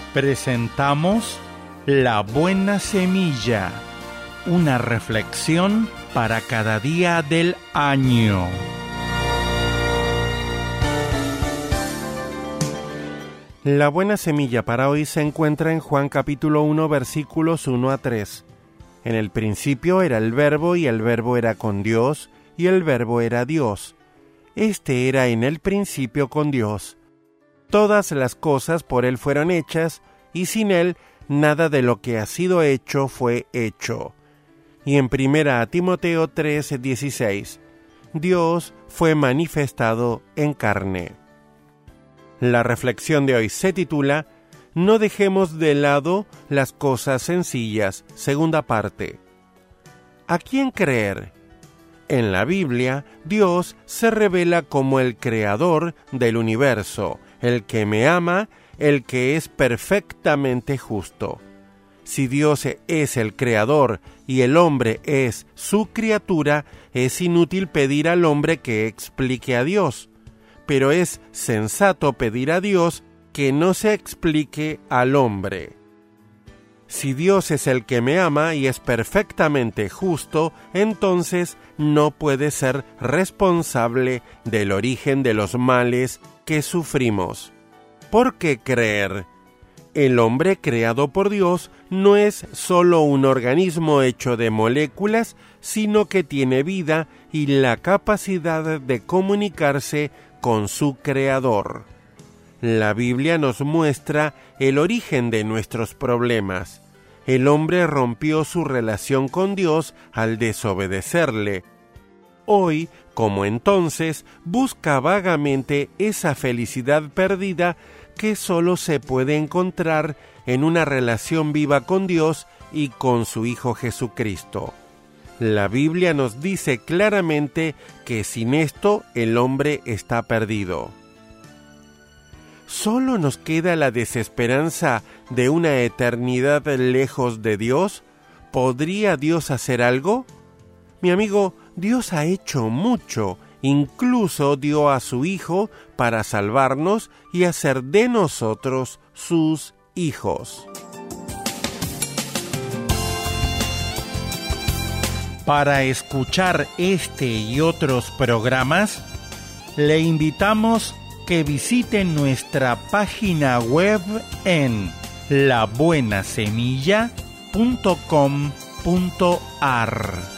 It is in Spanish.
Presentamos La Buena Semilla, una reflexión para cada día del año. La buena semilla para hoy se encuentra en Juan capítulo 1, versículos 1 a 3. En el principio era el Verbo, y el Verbo era con Dios, y el Verbo era Dios. Este era en el principio con Dios. Todas las cosas por Él fueron hechas, y sin Él nada de lo que ha sido hecho fue hecho. Y en 1 Timoteo 3:16, Dios fue manifestado en carne. La reflexión de hoy se titula No dejemos de lado las cosas sencillas, segunda parte. ¿A quién creer? En la Biblia, Dios se revela como el creador del universo, el que me ama, el que es perfectamente justo. Si Dios es el creador y el hombre es su criatura, es inútil pedir al hombre que explique a Dios, pero es sensato pedir a Dios que no se explique al hombre. Si Dios es el que me ama y es perfectamente justo, entonces no puede ser responsable del origen de los males que sufrimos. ¿Por qué creer? El hombre creado por Dios no es solo un organismo hecho de moléculas, sino que tiene vida y la capacidad de comunicarse con su creador. La Biblia nos muestra el origen de nuestros problemas. El hombre rompió su relación con Dios al desobedecerle. Hoy, como entonces, busca vagamente esa felicidad perdida que solo se puede encontrar en una relación viva con Dios y con su Hijo Jesucristo. La Biblia nos dice claramente que sin esto el hombre está perdido. ¿Solo nos queda la desesperanza de una eternidad lejos de Dios? ¿Podría Dios hacer algo? Mi amigo, Dios ha hecho mucho, incluso dio a su Hijo para salvarnos y hacer de nosotros sus hijos. Para escuchar este y otros programas, le invitamos que visiten nuestra página web en labuenasemilla.com.ar.